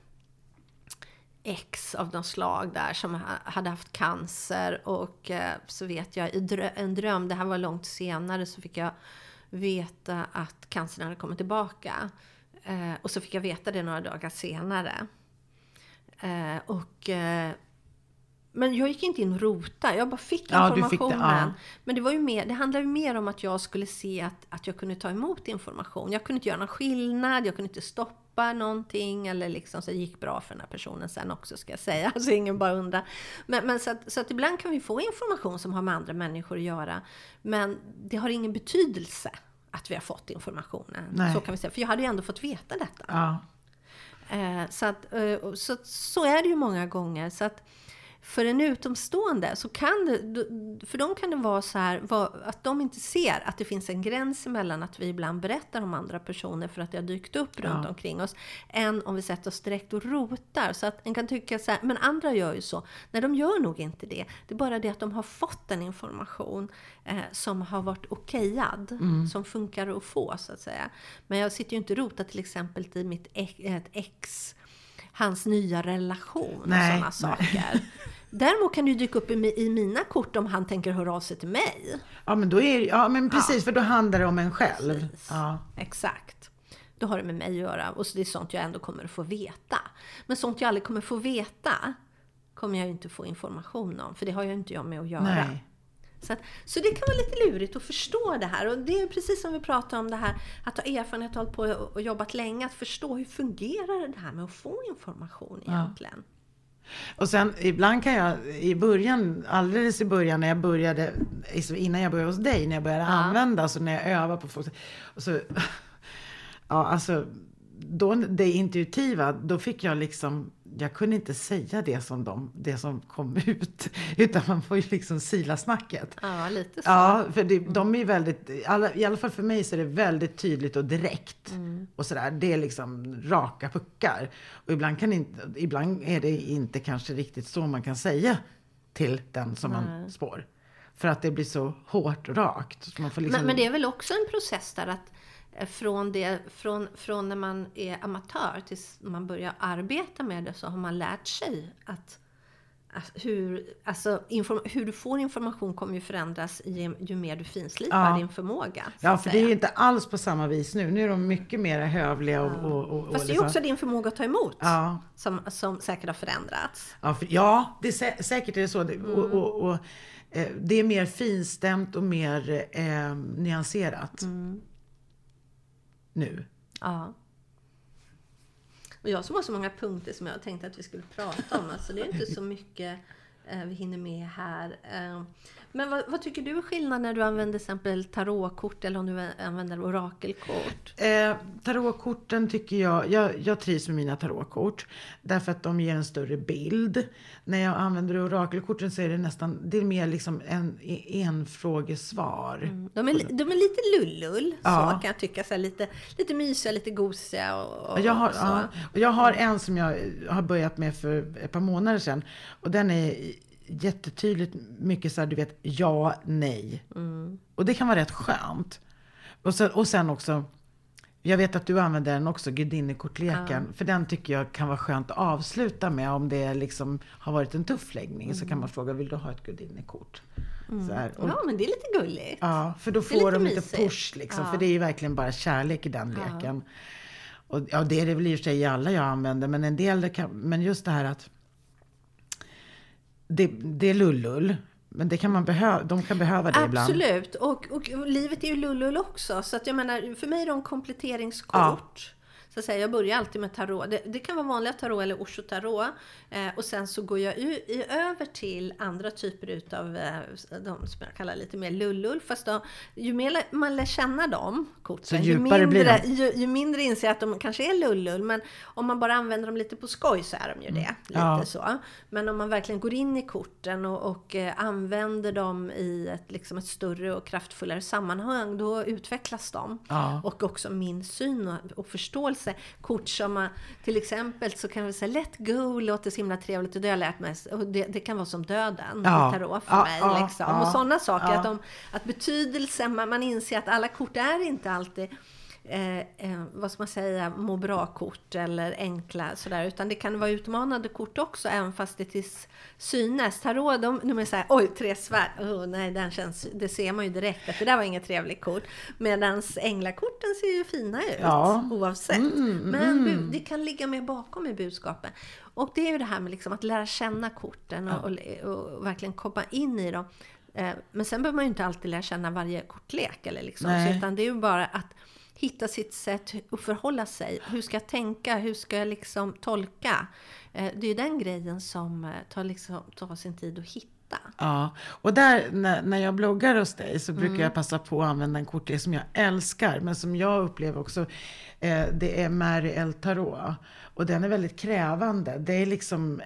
ex av något slag där som hade haft cancer, och så vet jag i en dröm, det här var långt senare, så fick jag veta att cancern hade kommit tillbaka. Och så fick jag veta det några dagar senare. Men jag gick inte in och rota. Jag bara fick informationen. Men det handlade ju mer om att jag skulle se att jag kunde ta emot information. Jag kunde inte göra någon skillnad. Jag kunde inte stoppa någonting. Eller liksom, så det gick bra för den här personen sen också, ska jag säga. Så ingen bara undrar. Men så att ibland kan vi få information som har med andra människor att göra. Men det har ingen betydelse att vi har fått informationen. Nej. Så kan vi säga. För jag hade ju ändå fått veta detta. Så är det ju många gånger. Så att för en utomstående så kan för dem kan det vara så här att de inte ser att det finns en gräns mellan att vi ibland berättar om andra personer för att det har dykt upp runt omkring oss, än om vi sätter oss direkt och rotar. Så att en kan tycka så här, men andra gör ju så. Nej, de gör nog inte det. Det är bara det att de har fått en information som har varit okejad, som funkar att få, så att säga. Men jag sitter ju inte och rotar till exempel i mitt ex, hans nya relation och sådana saker. Däremot kan det ju dyka upp i mina kort om han tänker höra av sig till mig. Ja, men då är men precis, för då handlar det om en själv. Ja. Exakt. Då har det med mig att göra, och så det är sånt jag ändå kommer att få veta. Men sånt jag aldrig kommer få veta kommer jag ju inte få information om, för det har ju inte jag med att göra. Nej. Så det kan vara lite lurigt att förstå det här. Och det är precis som vi pratar om det här, att ha erfarenhet, hållit på och jobbat länge, att förstå hur fungerar det här med att få information egentligen. Och sen ibland kan jag alldeles i början när jag började, innan jag började hos dig, när jag började använda, så när jag övar på folk, och så då det intuitiva, då fick jag liksom, jag kunde inte säga det som kom ut, utan man får ju liksom sila snacket. Ja, lite så. Ja, för de är väldigt, i alla fall för mig så är det väldigt tydligt och direkt. Och sådär, det är liksom raka puckar. Och ibland är det inte kanske riktigt så man kan säga till den som man spår. För att det blir så hårt och rakt. Så man får liksom... Men det är väl också en process där att från när man är amatör tills man börjar arbeta med det, så har man lärt sig att hur du får information kommer ju förändras ju mer du finslipar din förmåga. Ja, för det är inte alls på samma vis nu. Nu är de mycket mer hövliga och fast det är också din förmåga att ta emot som säkert har förändrats. Det är säkert är det så. Och det är mer finstämt och mer nyanserat nu. Ja. Och jag som har så många punkter som jag tänkte att vi skulle prata om. Alltså det är inte så mycket vi hinner med här. Men vad tycker du är skillnad när du använder till exempel tarotkort eller om du använder orakelkort? Tarotkorten tycker jag trivs med mina tarotkort. Därför att de ger en större bild. När jag använder orakelkorten så är det är mer liksom en frågesvar. De är lite lullull, så kan jag tycka. Så här, lite mysiga, lite gosiga och så. Jag har en som jag har börjat med för ett par månader sedan. Och den är jättetydligt mycket så här, du vet, ja, nej. Och det kan vara rätt skönt. Och sen också, jag vet att du använder den också, gudinnekortleken. För den tycker jag kan vara skönt att avsluta med. Om det liksom har varit en tuff läggning så kan man fråga, vill du ha ett gudinnekort? Så här, ja, men det är lite gulligt. Ja, för då får de lite push liksom. För det är ju verkligen bara kärlek i den leken. Och det är det väl i och för sig alla jag använder. Men en del men just det här att det är lullull. Men det kan de kan behöva det ibland. Absolut. Och livet är ju lullull också. Så att jag menar, för mig är de kompletteringskort. Så att säga, jag börjar alltid med tarot. Det kan vara vanliga tarot eller Osho tarot. Och sen så går jag över till andra typer utav de som jag kallar lite mer lullull. Fast ju mer man lär känna dem, korten, ju mindre inser jag att de kanske är lullull. Men om man bara använder dem lite på skoj så är de ju det. Lite så. Men om man verkligen går in i korten och använder dem i ett större och kraftfullare sammanhang, då utvecklas de. Och också min syn och förståelse. Kort som till exempel så kan vi säga let go, låter så himla trevligt, och det har jag lärt mig. Och det kan vara som döden i tarot för mig. Liksom. Och sådana saker. Att betydelsen, man inser att alla kort är inte alltid vad ska man säga, må bra kort eller enkla sådär, utan det kan vara utmanande kort också, även fast det till synes. Tarot, de är såhär, oj, 3 svärd, nej, det ser man ju direkt att det där var inget trevligt kort, medan änglakorten ser ju fina ut oavsett, men det kan ligga mer bakom i budskapen. Och det är ju det här med liksom att lära känna korten och verkligen komma in i dem. Men sen behöver man ju inte alltid lära känna varje kortlek eller liksom, så, utan det är ju bara att hitta sitt sätt att förhålla sig. Hur ska jag tänka? Hur ska jag liksom tolka? Det är ju den grejen som tar sin tid att hitta. Ja, och där när jag bloggar hos dig så brukar jag passa på att använda en kortlek som jag älskar. Men som jag upplever också, det är Mary El Tarot. Och den är väldigt krävande. Det är liksom...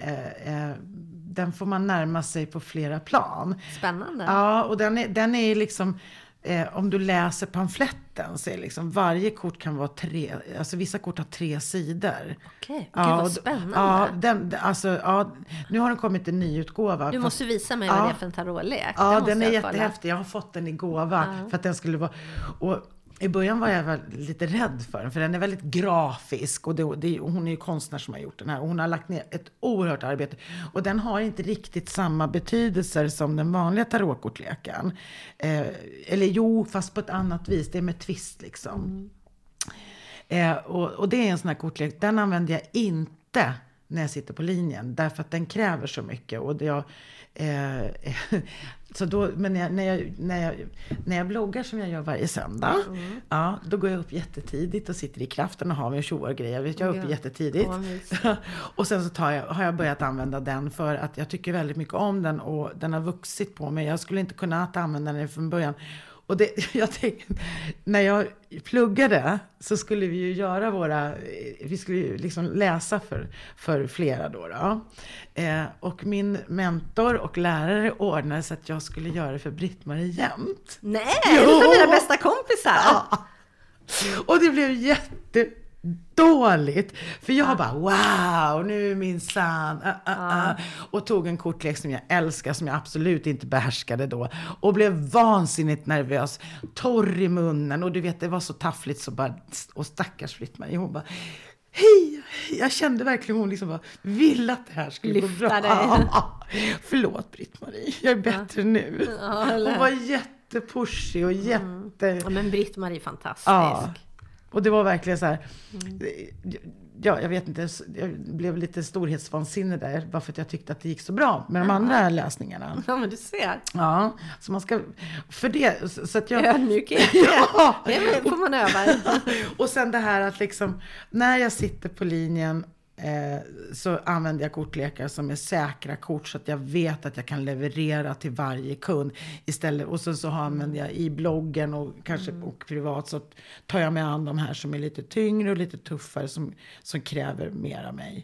den får man närma sig på flera plan. Spännande. Ja, och den är liksom... om du läser pamfletten så är liksom varje kort kan vara 3, alltså vissa kort har 3 sidor. Okej, gud vad spännande. Nu har den kommit en ny utgåva. Du måste visa mig vad det är för en tarotlek. Ja, den är jättehäftig. Jag har fått den i gåva för att den skulle vara... Och i början var jag lite rädd för den, för den är väldigt grafisk och hon är ju konstnär som har gjort den här, och hon har lagt ner ett oerhört arbete, och den har inte riktigt samma betydelser som den vanliga tarotkortleken, eller jo, fast på ett annat vis, det är med twist liksom. Och det är en sån här kortlek, den använder jag inte när jag sitter på linjen, därför att den kräver så mycket, och så då, men när jag bloggar som jag gör varje söndag, då går jag upp jättetidigt och sitter i kraften och har mig och tjoar grejer. Jag är uppe jättetidigt. Och sen så har jag börjat använda den för att jag tycker väldigt mycket om den, och den har vuxit på mig. Jag skulle inte kunna använda den från början. Och jag tänkte, när jag pluggade så skulle vi ju göra vi skulle ju liksom läsa för flera då. Och min mentor och lärare ordnade så att jag skulle göra det för Britt-Marie jämt. Nej, det är mina bästa kompisar. Ja. Och det blev dåligt. För jag bara, wow, nu är min sann. Och tog en kortlek som jag älskar, som jag absolut inte behärskade då. Och blev vansinnigt nervös. Torr i munnen. Och du vet, det var så taffligt så bara, och stackars Britt-Marie, hon bara, hej. Jag kände verkligen hon liksom bara ville att det här skulle gå bra. Förlåt Britt-Marie, jag är bättre nu. Hon var jättepushig och jätte... Ja, men Britt-Marie är fantastisk. Ja. Och det var verkligen så här, ja, jag vet inte, jag blev lite storhetsvansinne där, bara för att jag tyckte att det gick så bra med de andra läsningarna. Ja, men du ser. Ja, så man ska, för det, så att jag... Ödmjukhet. Ja. Det får man öva. Och sen det här att liksom, när jag sitter på linjen så använder jag kortlekar som är säkra kort så att jag vet att jag kan leverera till varje kund istället. Och så använder jag i bloggen och kanske och privat, så tar jag mig an de här som är lite tyngre och lite tuffare som kräver mer av mig.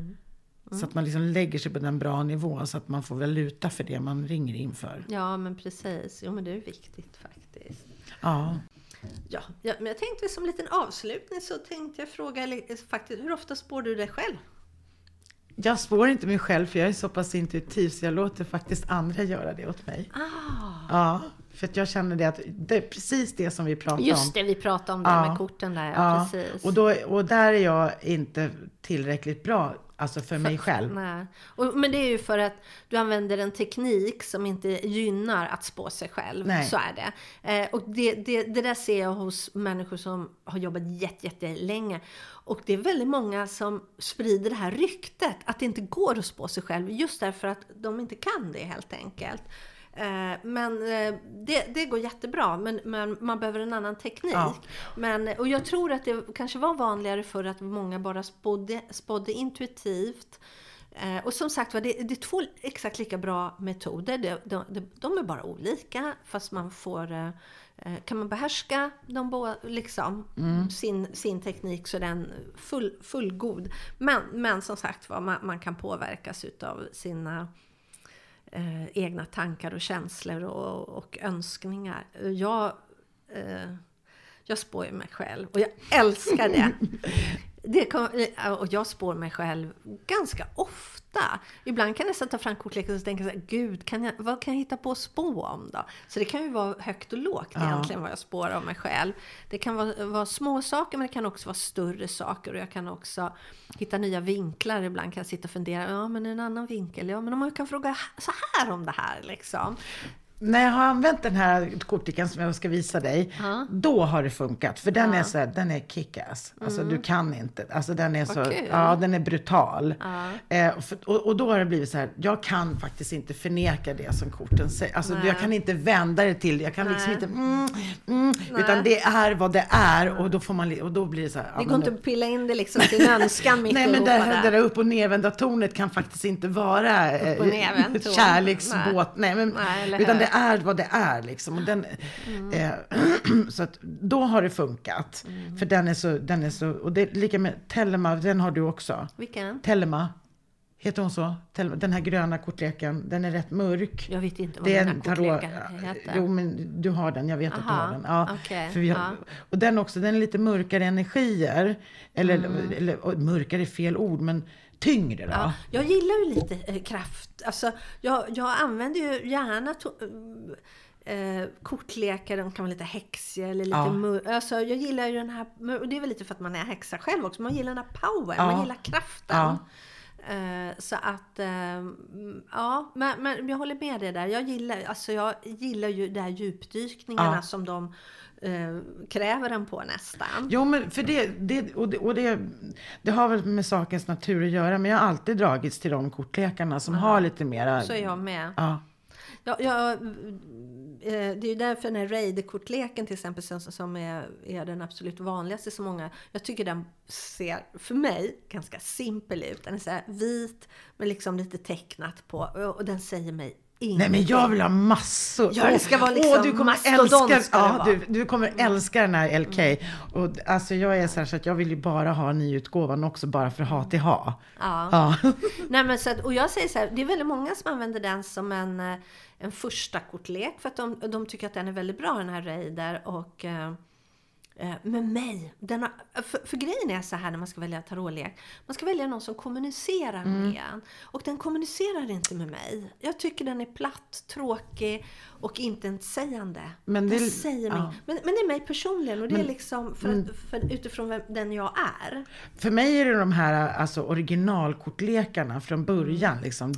Så att man liksom lägger sig på den bra nivån så att man får valuta för det man ringer inför. Ja, men precis. Jo, men det är viktigt faktiskt. Ja. Ja, men jag tänkte som en liten avslutning så tänkte jag fråga faktiskt, hur ofta spår du dig själv? Jag spår inte mig själv för jag är så pass intuitiv så jag låter faktiskt andra göra det åt mig. Ja, för att jag känner det att det är precis det som vi pratar om. Just det, vi pratar om det med korten där, precis. Och där är jag inte tillräckligt bra, alltså för mig själv. Nej. Men det är ju för att du använder en teknik som inte gynnar att spå sig själv. Nej. Så är det. Och det där ser jag hos människor som har jobbat jättelänge. Och det är väldigt många som sprider det här ryktet att det inte går att spå sig själv. Just därför att de inte kan det helt enkelt. Men det går jättebra, men man behöver en annan teknik. Och jag tror att det kanske var vanligare för att många bara spådde intuitivt. Och som sagt, det är två exakt lika bra metoder. De är bara olika, fast man får... Kan man behärska de båda, liksom, sin teknik så den fullgod. Men som sagt, man kan påverkas utav sina egna tankar och känslor och önskningar. Jag spår ju mig själv och jag älskar det. Och jag spår mig själv ganska ofta. Ibland kan jag nästan ta fram kortleken och tänka så här, gud, vad kan jag hitta på att spå om då? Så det kan ju vara högt och lågt egentligen vad jag spår om mig själv. Det kan vara små saker, men det kan också vara större saker. Och jag kan också hitta nya vinklar. Ibland kan jag sitta och fundera, men en annan vinkel. Ja, men om man kan fråga så här om det här liksom. När jag har använt den här kortleken som jag ska visa dig, då har det funkat. För den är så här, den är kick-ass. Alltså du kan inte. Alltså den är så, den är brutal. Och då har det blivit så här, jag kan faktiskt inte förneka det som korten säger. Alltså jag kan inte vända det till, jag kan liksom inte utan det är vad det är och då får man, och då blir det så här. Det går inte att pilla in det liksom sin önskan mitt. Nej, men det där upp- och nedvända tornet kan faktiskt inte vara ett kärleksbåt. Nej, utan det är vad det är liksom. Och den, så att då har det funkat. För den är så, och det är lika med Telema, den har du också. Vilken? Telema. Heter hon så? Den här gröna kortleken, den är rätt mörk. Jag vet inte vad den här kortleken heter. Jo, men du har den, jag vet att du har den. Ja, okay. För och den också, den är lite mörkare energier. Eller mörkare är fel ord, men tyngre då. Ja, jag gillar ju lite kraft. Alltså, jag använder ju gärna kortlekar, de kan vara lite häxiga eller lite alltså, jag gillar ju den här, och det är väl lite för att man är häxa själv också, man gillar den här power, man gillar kraften. Så att men jag håller med dig där. Jag gillar ju de här djupdykningarna som de kräver en på nästan. Jo, men för det har väl med sakens natur att göra, men jag har alltid dragits till de kortlekarna som har lite mera. Så är jag med. Det är ju därför den här Raider-kortleken till exempel som är den absolut vanligaste så många. Jag tycker den ser för mig ganska simpel ut. Den är så här vit med liksom lite tecknat på, och den säger mig ingenting. Nej, men jag vill ha massor. Ja, det ska vara liksom du kommer du kommer älska den här LK. Och alltså jag är så att jag vill ju bara ha nyutgåvan också, bara för ha till ha. Ja. Nej, men så att, och jag säger så här, det är väldigt många som använder den som en första kortlek för att de tycker att den är väldigt bra, den här Raider, och med mig. För grejen är så här när man ska välja tarotlek. Man ska välja någon som kommunicerar med en. Och den kommunicerar inte med mig. Jag tycker den är platt, tråkig och inte intetsägande. Men det säger mig. Men det är mig personligen. Och det är liksom för utifrån den jag är. För mig är det de här alltså, originalkortlekarna från början. Liksom,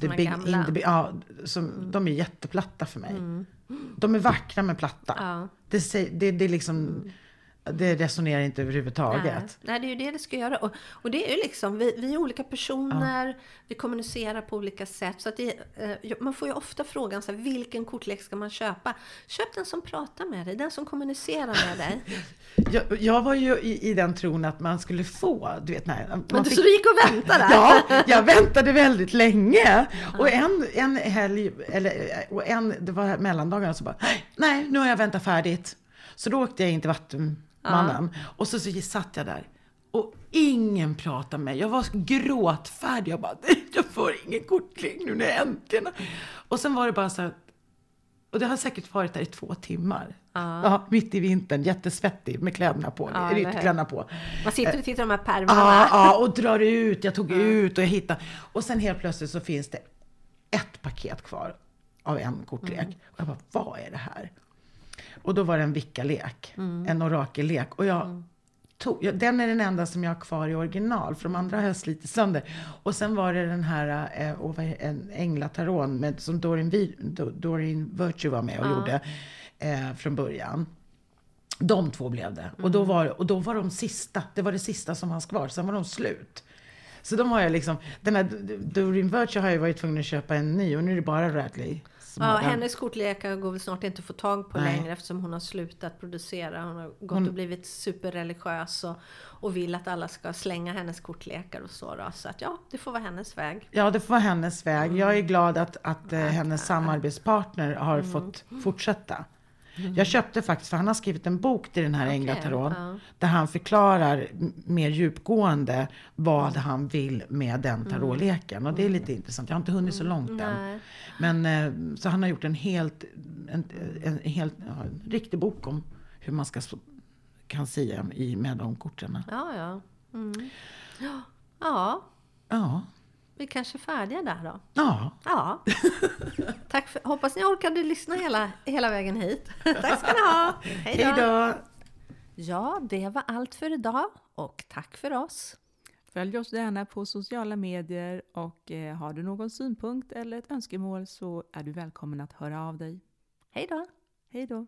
de är jätteplatta för mig. De är vackra men platta. Ja. Det är liksom... Det resonerar inte överhuvudtaget. Nej, det är ju det ska göra. Och det är ju liksom, vi är olika personer, vi kommunicerar på olika sätt. Så att man får ju ofta frågan så här, vilken kortlek ska man köpa? Köp den som pratar med dig, den som kommunicerar med dig. Jag var ju i den tron att man skulle få, du vet, så du gick och väntade? Ja, jag väntade väldigt länge. Och en helg, det var mellandagarna, så bara, nej, nu har jag väntat färdigt. Så då åkte jag in till Vattumannen. Och så satt jag där. Och ingen pratade med mig. Jag var gråtfärdig. Jag bara, jag får ingen kortlek nu när jag äntligen. Och sen var det bara så här. Och det har säkert varit där i 2 timmar. Ja, mitt i vintern. Jättesvettig med kläderna på. Ryttkläderna på. Man sitter och tittar på de här pärmarna. Ja, och drar ut. Jag tog ut och jag hittade. Och sen helt plötsligt så finns det ett paket kvar av en kortlek. Och jag bara, vad är det här? Och då var det en vickalek, en orakellek. Och den är den enda som jag har kvar i original. För de andra har jag slitit sönder. Och sen var det den här en Änglataron som Doreen Virtue var med och gjorde från början. De 2 blev det. Och då var de sista. Det var det sista som fanns kvar. Sen var de slut. Så de har jag liksom... Den här Doreen Virtue har jag varit tvungen att köpa en ny. Och nu är det bara Radley. Ja, hennes kortlekar går väl snart inte att få tag på längre eftersom hon har slutat producera. Hon har gått och blivit superreligiös och vill att alla ska slänga hennes kortlekar och så. Då. Så att det får vara hennes väg. Ja, det får vara hennes väg. Jag är glad att hennes samarbetspartner har fått fortsätta. Jag köpte faktiskt, för han har skrivit en bok till den här Änglataron. Där han förklarar mer djupgående vad han vill med den tarotleken. Och det är lite intressant. Jag har inte hunnit så långt än. Men så han har gjort en riktig bok om hur man kan säga med de korten. Ja. Ja. Vi kanske är färdiga där då. Ja. Tack hoppas ni orkade lyssna hela vägen hit. Tack ska ni ha. Hej då. Ja, det var allt för idag. Och tack för oss. Följ oss gärna på sociala medier. Och har du någon synpunkt eller ett önskemål så är du välkommen att höra av dig. Hej då. Hej då.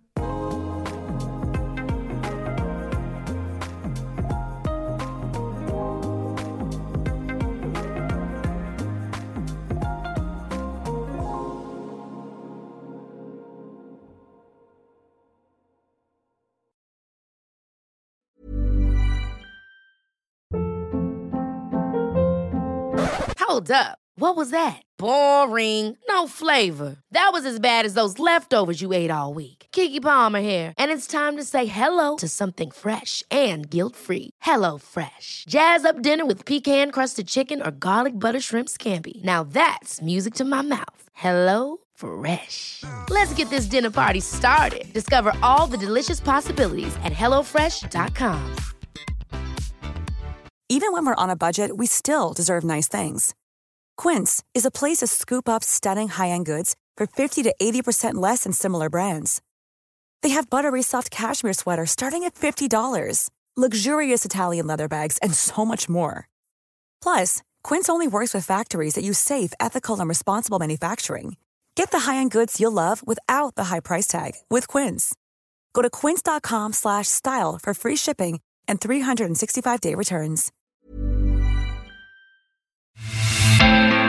Hold up. What was that? Boring. No flavor. That was as bad as those leftovers you ate all week. Keke Palmer here. And it's time to say hello to something fresh and guilt-free. Hello Fresh. Jazz up dinner with pecan-crusted chicken or garlic butter shrimp scampi. Now that's music to my mouth. Hello Fresh. Let's get this dinner party started. Discover all the delicious possibilities at hellofresh.com. Even when we're on a budget, we still deserve nice things. Quince is a place to scoop up stunning high-end goods for 50 to 80% less than similar brands. They have buttery soft cashmere sweaters starting at $50, luxurious Italian leather bags, and so much more. Plus, Quince only works with factories that use safe, ethical, and responsible manufacturing. Get the high-end goods you'll love without the high price tag with Quince. Go to quince.com/style for free shipping and 365-day returns.